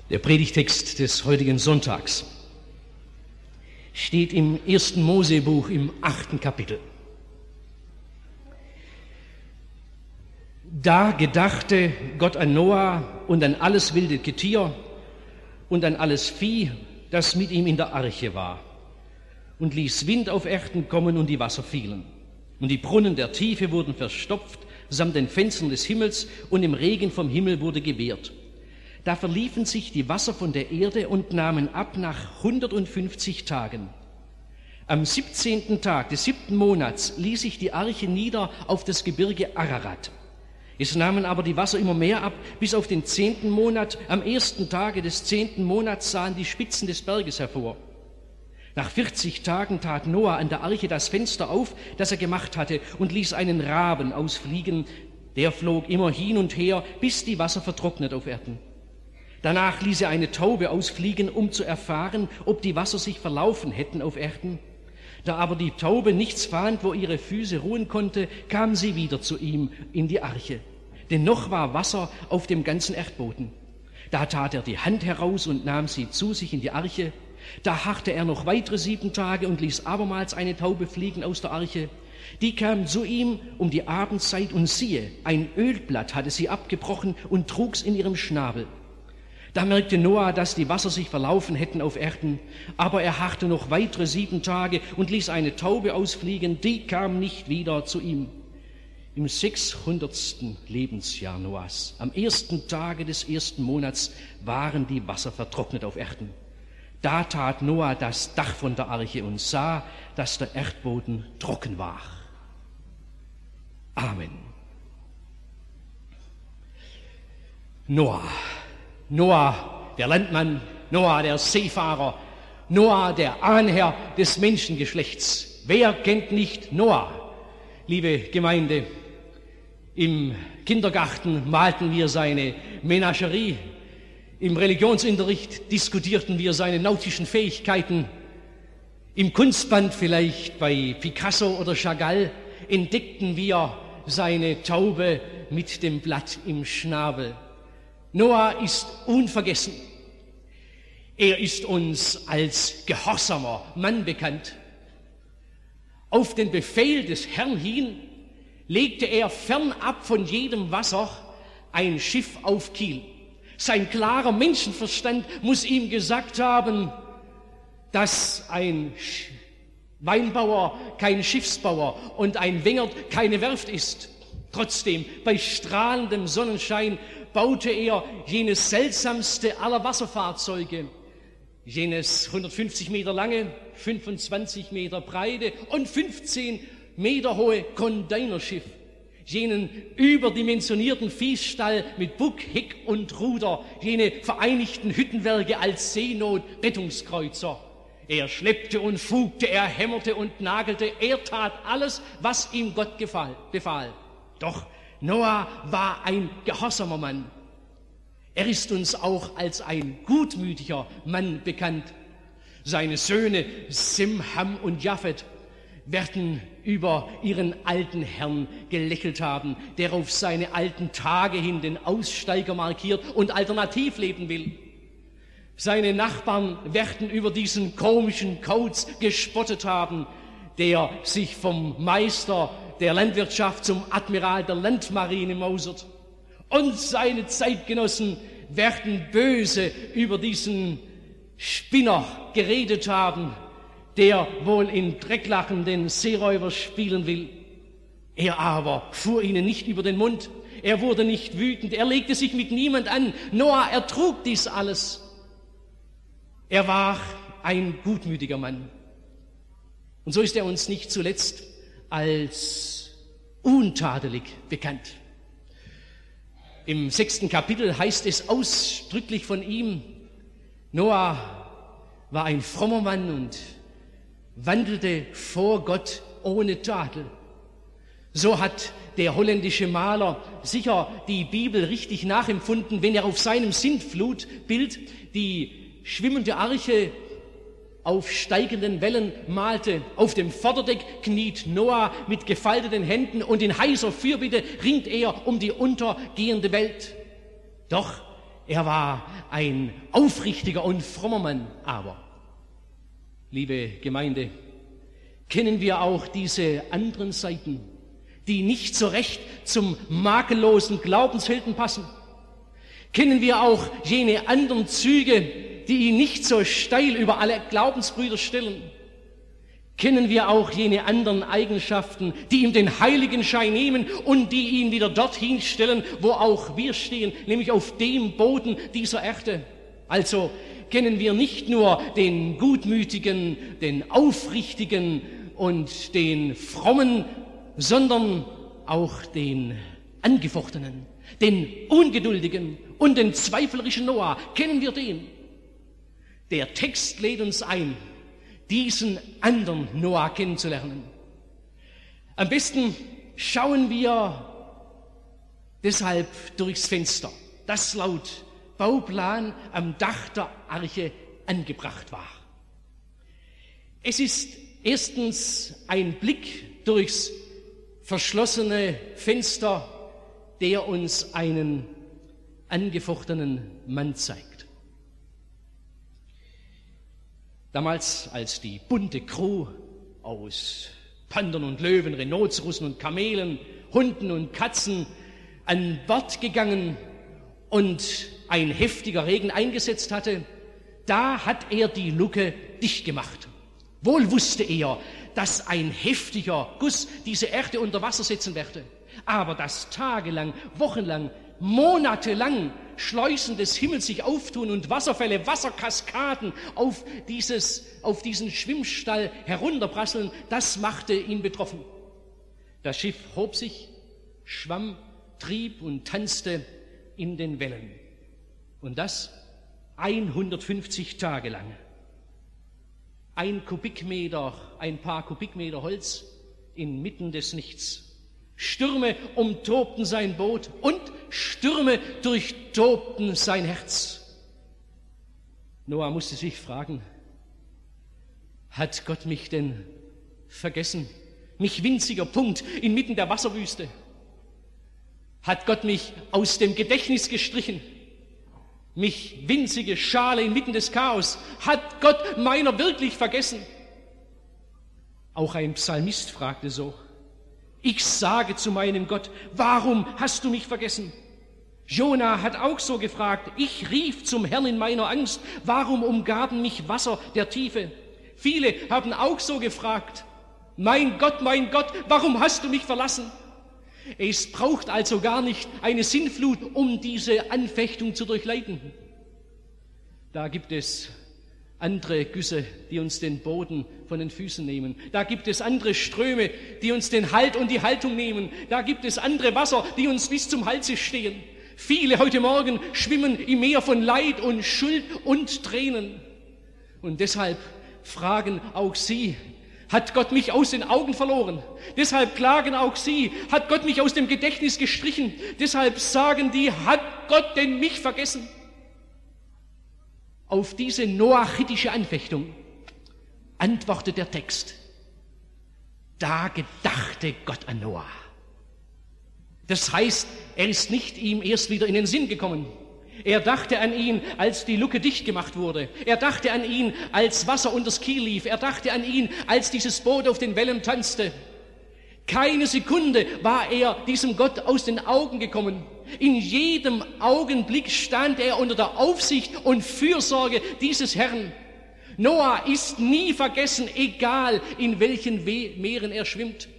Der Predigtext des heutigen Sonntags steht im 1. Mosebuch im 8. Kapitel. Da gedachte Gott an Noah und an alles wilde Getier und an alles Vieh, das mit ihm in der Arche war, und ließ Wind auf Erden kommen und die Wasser fielen. Und die Brunnen der Tiefe wurden verstopft, samt den Fenstern des Himmels, und im Regen vom Himmel wurde gewehrt. Da verliefen sich die Wasser von der Erde und nahmen ab nach 150 Tagen. Am 17. Tag des 7. Monats ließ sich die Arche nieder auf das Gebirge Ararat. Es nahmen aber die Wasser immer mehr ab, bis auf den 10. Monat. Am 1. Tage des 10. Monats sahen die Spitzen des Berges hervor. Nach 40 Tagen tat Noah an der Arche das Fenster auf, das er gemacht hatte, und ließ einen Raben ausfliegen. Der flog immer hin und her, bis die Wasser vertrocknet auf Erden. Danach ließ er eine Taube ausfliegen, um zu erfahren, ob die Wasser sich verlaufen hätten auf Erden. Da aber die Taube nichts fand, wo ihre Füße ruhen konnte, kam sie wieder zu ihm in die Arche. Denn noch war Wasser auf dem ganzen Erdboden. Da tat er die Hand heraus und nahm sie zu sich in die Arche. Da harrte er noch weitere 7 Tage und ließ abermals eine Taube fliegen aus der Arche. Die kam zu ihm um die Abendzeit, und siehe, ein Ölblatt hatte sie abgebrochen und trug's in ihrem Schnabel. Da merkte Noah, dass die Wasser sich verlaufen hätten auf Erden, aber er harrte noch weitere 7 Tage und ließ eine Taube ausfliegen, die kam nicht wieder zu ihm. Im 600. Lebensjahr Noahs, am 1. Tage des 1. Monats, waren die Wasser vertrocknet auf Erden. Da tat Noah das Dach von der Arche und sah, dass der Erdboden trocken war. Amen. Noah, der Landmann, Noah, der Seefahrer, Noah, der Ahnherr des Menschengeschlechts. Wer kennt nicht Noah? Liebe Gemeinde, im Kindergarten malten wir seine Menagerie, im Religionsunterricht diskutierten wir seine nautischen Fähigkeiten, im Kunstband vielleicht bei Picasso oder Chagall entdeckten wir seine Taube mit dem Blatt im Schnabel. Noah ist unvergessen. Er ist uns als gehorsamer Mann bekannt. Auf den Befehl des Herrn hin legte er fernab von jedem Wasser ein Schiff auf Kiel. Sein klarer Menschenverstand muss ihm gesagt haben, dass ein Weinbauer kein Schiffsbauer und ein Wengert keine Werft ist. Trotzdem, bei strahlendem Sonnenschein baute er jenes seltsamste aller Wasserfahrzeuge, jenes 150 Meter lange, 25 Meter breite und 15 Meter hohe Containerschiff, jenen überdimensionierten Viehstall mit Bug, Heck und Ruder, jene vereinigten Hüttenwerke als Seenot-Rettungskreuzer. Er schleppte und fugte, er hämmerte und nagelte, er tat alles, was ihm Gott befahl. Doch Noah war ein gehorsamer Mann. Er ist uns auch als ein gutmütiger Mann bekannt. Seine Söhne Sem, Ham und Japhet werden über ihren alten Herrn gelächelt haben, der auf seine alten Tage hin den Aussteiger markiert und alternativ leben will. Seine Nachbarn werden über diesen komischen Kauz gespottet haben, der sich vom Meister der Landwirtschaft zum Admiral der Landmarine mausert. Und seine Zeitgenossen werden böse über diesen Spinner geredet haben, der wohl in Drecklachen den Seeräuber spielen will. Er aber fuhr ihnen nicht über den Mund. Er wurde nicht wütend. Er legte sich mit niemand an. Noah ertrug dies alles. Er war ein gutmütiger Mann. Und so ist er uns nicht zuletzt als untadelig bekannt. Im 6. Kapitel heißt es ausdrücklich von ihm, Noah war ein frommer Mann und wandelte vor Gott ohne Tadel. So hat der holländische Maler sicher die Bibel richtig nachempfunden, wenn er auf seinem Sintflutbild die schwimmende Arche auf steigenden Wellen malte. Auf dem Vorderdeck kniet Noah mit gefalteten Händen und in heißer Fürbitte ringt er um die untergehende Welt. Doch er war ein aufrichtiger und frommer Mann. Aber, liebe Gemeinde, kennen wir auch diese anderen Seiten, die nicht so recht zum makellosen Glaubenshelden passen? Kennen wir auch jene anderen Züge, die ihn nicht so steil über alle Glaubensbrüder stellen? Kennen wir auch jene anderen Eigenschaften, die ihm den Heiligenschein nehmen und die ihn wieder dorthin stellen, wo auch wir stehen, nämlich auf dem Boden dieser Erde? Also kennen wir nicht nur den Gutmütigen, den Aufrichtigen und den Frommen, sondern auch den Angefochtenen, den Ungeduldigen und den zweiflerischen Noah. Kennen wir den? Der Text lädt uns ein, diesen anderen Noah kennenzulernen. Am besten schauen wir deshalb durchs Fenster, das laut Bauplan am Dach der Arche angebracht war. Es ist erstens ein Blick durchs verschlossene Fenster, der uns einen angefochtenen Mann zeigt. Damals, als die bunte Crew aus Pandern und Löwen, Rhinozerussen und Kamelen, Hunden und Katzen an Bord gegangen und ein heftiger Regen eingesetzt hatte, da hat er die Luke dicht gemacht. Wohl wusste er, dass ein heftiger Guss diese Erde unter Wasser setzen werde, aber dass tagelang, wochenlang, monatelang Schleusen des Himmels sich auftun und Wasserfälle, Wasserkaskaden auf diesen Schwimmstall herunterprasseln, das machte ihn betroffen. Das Schiff hob sich, schwamm, trieb und tanzte in den Wellen. Und das 150 Tage lang. Ein paar Kubikmeter Holz inmitten des Nichts. Stürme umtobten sein Boot und Stürme durchtobten sein Herz. Noah musste sich fragen, hat Gott mich denn vergessen? Mich winziger Punkt inmitten der Wasserwüste. Hat Gott mich aus dem Gedächtnis gestrichen? Mich winzige Schale inmitten des Chaos. Hat Gott meiner wirklich vergessen? Auch ein Psalmist fragte so. Ich sage zu meinem Gott, warum hast du mich vergessen? Jona hat auch so gefragt. Ich rief zum Herrn in meiner Angst, warum umgaben mich Wasser der Tiefe? Viele haben auch so gefragt. Mein Gott, warum hast du mich verlassen? Es braucht also gar nicht eine Sintflut, um diese Anfechtung zu durchleiden. Da gibt es andere Güsse, die uns den Boden von den Füßen nehmen. Da gibt es andere Ströme, die uns den Halt und die Haltung nehmen. Da gibt es andere Wasser, die uns bis zum Halse stehen. Viele heute Morgen schwimmen im Meer von Leid und Schuld und Tränen. Und deshalb fragen auch sie, hat Gott mich aus den Augen verloren? Deshalb klagen auch sie, hat Gott mich aus dem Gedächtnis gestrichen? Deshalb sagen die, hat Gott denn mich vergessen? Auf diese noachitische Anfechtung antwortet der Text. Da gedachte Gott an Noah. Das heißt, er ist nicht ihm erst wieder in den Sinn gekommen. Er dachte an ihn, als die Luke dicht gemacht wurde. Er dachte an ihn, als Wasser unters Kiel lief. Er dachte an ihn, als dieses Boot auf den Wellen tanzte. Keine Sekunde war er diesem Gott aus den Augen gekommen. In jedem Augenblick stand er unter der Aufsicht und Fürsorge dieses Herrn. Noah ist nie vergessen, egal in welchen Meeren er schwimmt.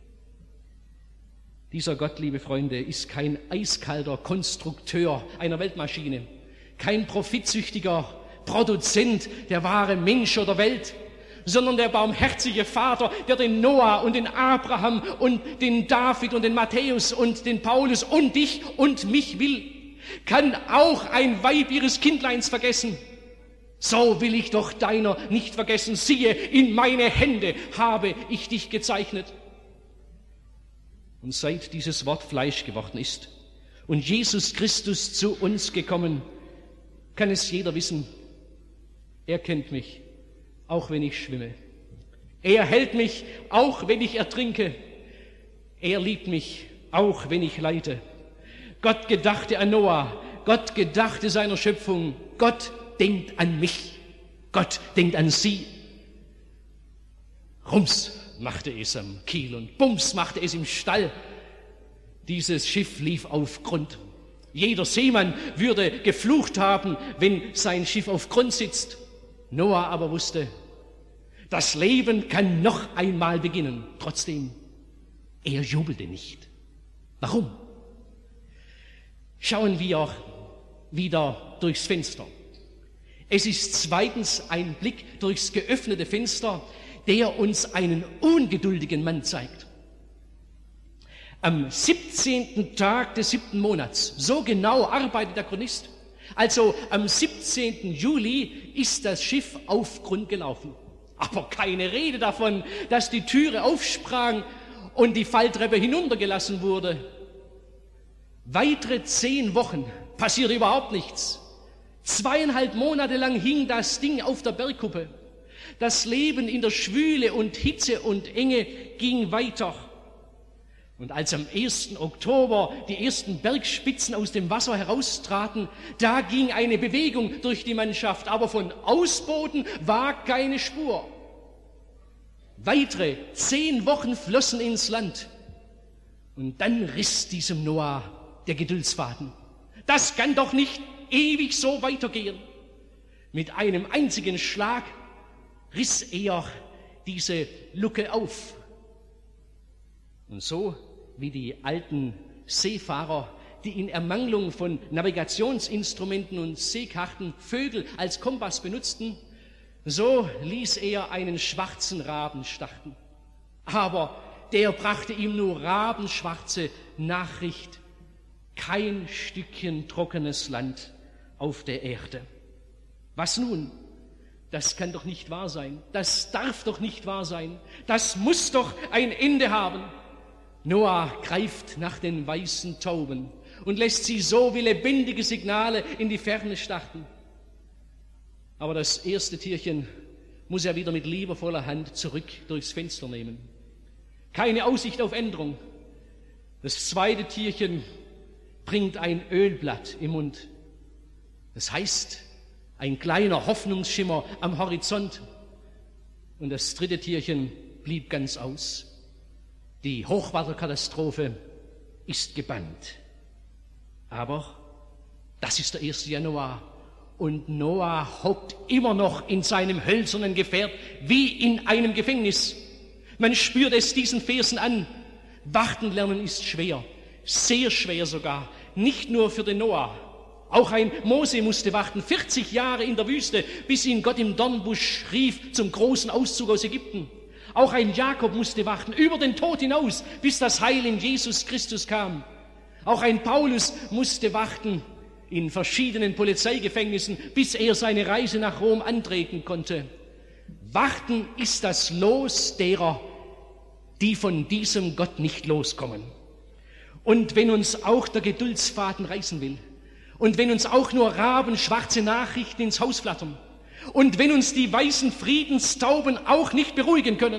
Dieser Gott, liebe Freunde, ist kein eiskalter Konstrukteur einer Weltmaschine, kein profitsüchtiger Produzent der wahre Mensch oder Welt, sondern der barmherzige Vater, der den Noah und den Abraham und den David und den Matthäus und den Paulus und dich und mich will, kann auch ein Weib ihres Kindleins vergessen. So will ich doch deiner nicht vergessen. Siehe, in meine Hände habe ich dich gezeichnet. Und seit dieses Wort Fleisch geworden ist und Jesus Christus zu uns gekommen, kann es jeder wissen, er kennt mich, auch wenn ich schwimme. Er hält mich, auch wenn ich ertrinke. Er liebt mich, auch wenn ich leide. Gott gedachte an Noah, Gott gedachte seiner Schöpfung, Gott denkt an mich, Gott denkt an sie. Rums machte es am Kiel und Bums machte es im Stall. Dieses Schiff lief auf Grund. Jeder Seemann würde geflucht haben, wenn sein Schiff auf Grund sitzt. Noah aber wusste, das Leben kann noch einmal beginnen. Trotzdem, er jubelte nicht. Warum? Schauen wir wieder durchs Fenster. Es ist zweitens ein Blick durchs geöffnete Fenster, der uns einen ungeduldigen Mann zeigt. Am 17. Tag des 7. Monats, so genau arbeitet der Chronist, also am 17. Juli ist das Schiff auf Grund gelaufen. Aber keine Rede davon, dass die Türe aufsprang und die Falltreppe hinuntergelassen wurde. Weitere 10 Wochen passierte überhaupt nichts. 2,5 Monate lang hing das Ding auf der Bergkuppe. Das Leben in der Schwüle und Hitze und Enge ging weiter. Und als am 1. Oktober die ersten Bergspitzen aus dem Wasser heraustraten, da ging eine Bewegung durch die Mannschaft, aber von Ausbooten war keine Spur. Weitere 10 Wochen flossen ins Land. Und dann riss diesem Noah der Geduldsfaden. Das kann doch nicht ewig so weitergehen. Mit einem einzigen Schlag riss er diese Lucke auf. Und so wie die alten Seefahrer, die in Ermangelung von Navigationsinstrumenten und Seekarten Vögel als Kompass benutzten, so ließ er einen schwarzen Raben starten. Aber der brachte ihm nur rabenschwarze Nachricht, kein Stückchen trockenes Land auf der Erde. Was nun? Das kann doch nicht wahr sein. Das darf doch nicht wahr sein. Das muss doch ein Ende haben. Noah greift nach den weißen Tauben und lässt sie so wie lebendige Signale in die Ferne starten. Aber das erste Tierchen muss er wieder mit liebevoller Hand zurück durchs Fenster nehmen. Keine Aussicht auf Änderung. Das zweite Tierchen bringt ein Ölblatt im Mund. Das heißt, ein kleiner Hoffnungsschimmer am Horizont. Und das dritte Tierchen blieb ganz aus. Die Hochwasserkatastrophe ist gebannt. Aber das ist der 1. Januar. Und Noah hockt immer noch in seinem hölzernen Gefährt wie in einem Gefängnis. Man spürt es diesen Versen an. Warten lernen ist schwer, sehr schwer sogar. Nicht nur für den Noah. Auch ein Mose musste warten, 40 Jahre in der Wüste, bis ihn Gott im Dornbusch rief zum großen Auszug aus Ägypten. Auch ein Jakob musste warten, über den Tod hinaus, bis das Heil in Jesus Christus kam. Auch ein Paulus musste warten in verschiedenen Polizeigefängnissen, bis er seine Reise nach Rom antreten konnte. Warten ist das Los derer, die von diesem Gott nicht loskommen. Und wenn uns auch der Geduldsfaden reißen will, und wenn uns auch nur rabenschwarze Nachrichten ins Haus flattern, und wenn uns die weißen Friedenstauben auch nicht beruhigen können,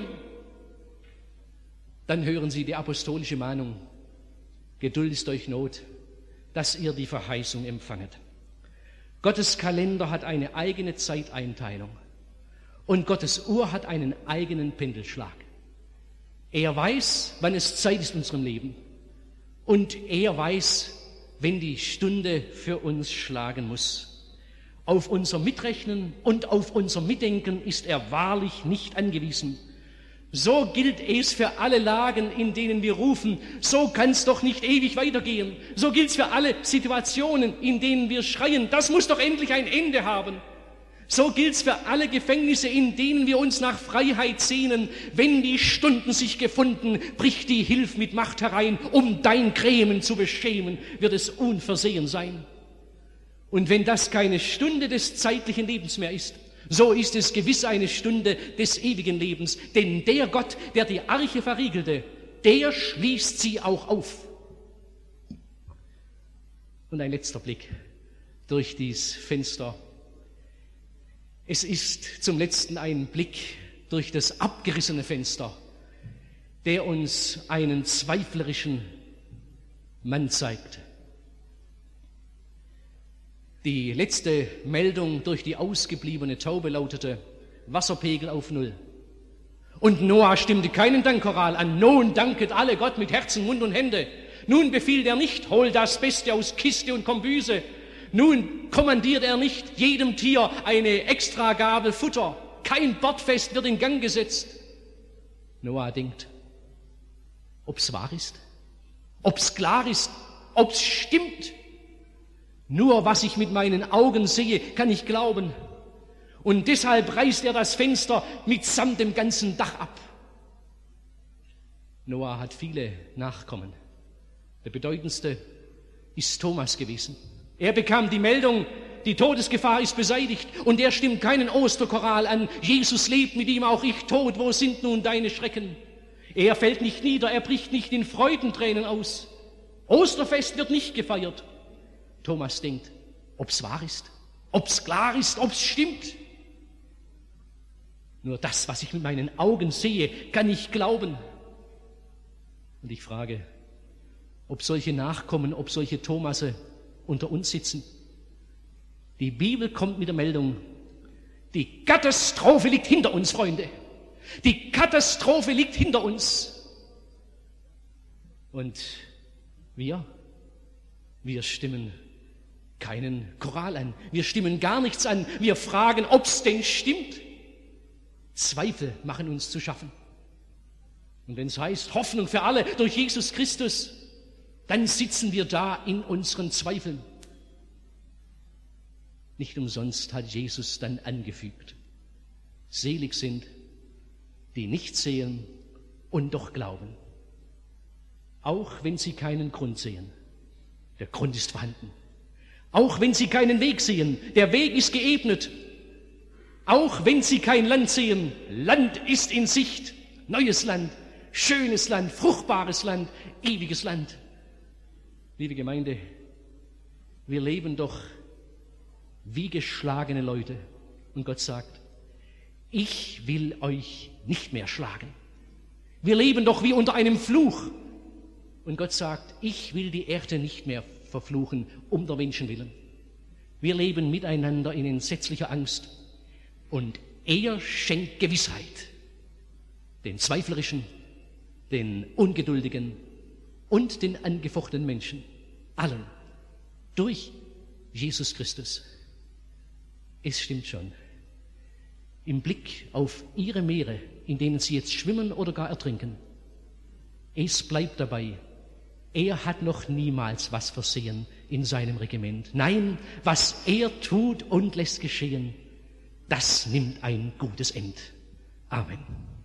dann hören Sie die apostolische Mahnung: Geduld ist euch Not, dass ihr die Verheißung empfanget. Gottes Kalender hat eine eigene Zeiteinteilung und Gottes Uhr hat einen eigenen Pendelschlag. Er weiß, wann es Zeit ist in unserem Leben, und er weiß, wenn die Stunde für uns schlagen muss. Auf unser Mitrechnen und auf unser Mitdenken ist er wahrlich nicht angewiesen. So gilt es für alle Lagen, in denen wir rufen, so kann es doch nicht ewig weitergehen. So gilt es für alle Situationen, in denen wir schreien, das muss doch endlich ein Ende haben. So gilt es für alle Gefängnisse, in denen wir uns nach Freiheit sehnen. Wenn die Stunden sich gefunden, bricht die Hilf mit Macht herein, um dein Grämen zu beschämen, wird es unversehen sein. Und wenn das keine Stunde des zeitlichen Lebens mehr ist, so ist es gewiss eine Stunde des ewigen Lebens. Denn der Gott, der die Arche verriegelte, der schließt sie auch auf. Und ein letzter Blick durch dieses Fenster. Es ist zum letzten ein Blick durch das abgerissene Fenster, der uns einen zweiflerischen Mann zeigt. Die letzte Meldung durch die ausgebliebene Taube lautete: Wasserpegel auf 0. Und Noah stimmte keinen Dankchoral an. Nun danket alle Gott mit Herzen, Mund und Hände. Nun befiehlt er nicht, hol das Beste aus Kiste und Kombüse. Nun kommandiert er nicht jedem Tier eine Extragabel Futter. Kein Bordfest wird in Gang gesetzt. Noah denkt, ob's wahr ist, ob's klar ist, ob's stimmt. Nur was ich mit meinen Augen sehe, kann ich glauben. Und deshalb reißt er das Fenster mitsamt dem ganzen Dach ab. Noah hat viele Nachkommen. Der bedeutendste ist Thomas gewesen. Er bekam die Meldung, die Todesgefahr ist beseitigt, und er stimmt keinen Osterchoral an. Jesus lebt, mit ihm auch ich tot, wo sind nun deine Schrecken? Er fällt nicht nieder, er bricht nicht in Freudentränen aus. Osterfest wird nicht gefeiert. Thomas denkt, ob's wahr ist, ob's klar ist, ob's stimmt. Nur das, was ich mit meinen Augen sehe, kann ich glauben. Und ich frage, ob solche Nachkommen, ob solche Thomasse unter uns sitzen. Die Bibel kommt mit der Meldung, die Katastrophe liegt hinter uns, Freunde. Die Katastrophe liegt hinter uns. Und wir stimmen keinen Choral an. Wir stimmen gar nichts an. Wir fragen, ob's denn stimmt. Zweifel machen uns zu schaffen. Und wenn es heißt, Hoffnung für alle durch Jesus Christus, dann sitzen wir da in unseren Zweifeln. Nicht umsonst hat Jesus dann angefügt, selig sind, die nicht sehen und doch glauben. Auch wenn sie keinen Grund sehen, der Grund ist vorhanden. Auch wenn sie keinen Weg sehen, der Weg ist geebnet. Auch wenn sie kein Land sehen, Land ist in Sicht. Neues Land, schönes Land, fruchtbares Land, ewiges Land. Liebe Gemeinde, wir leben doch wie geschlagene Leute. Und Gott sagt, ich will euch nicht mehr schlagen. Wir leben doch wie unter einem Fluch. Und Gott sagt, ich will die Erde nicht mehr verfluchen, um der Menschen willen. Wir leben miteinander in entsetzlicher Angst. Und er schenkt Gewissheit. Den Zweiflerischen, den Ungeduldigen und den angefochtenen Menschen. Allen. Durch Jesus Christus. Es stimmt schon. Im Blick auf ihre Meere, in denen sie jetzt schwimmen oder gar ertrinken. Es bleibt dabei. Er hat noch niemals was versehen in seinem Regiment. Nein, was er tut und lässt geschehen, das nimmt ein gutes End. Amen.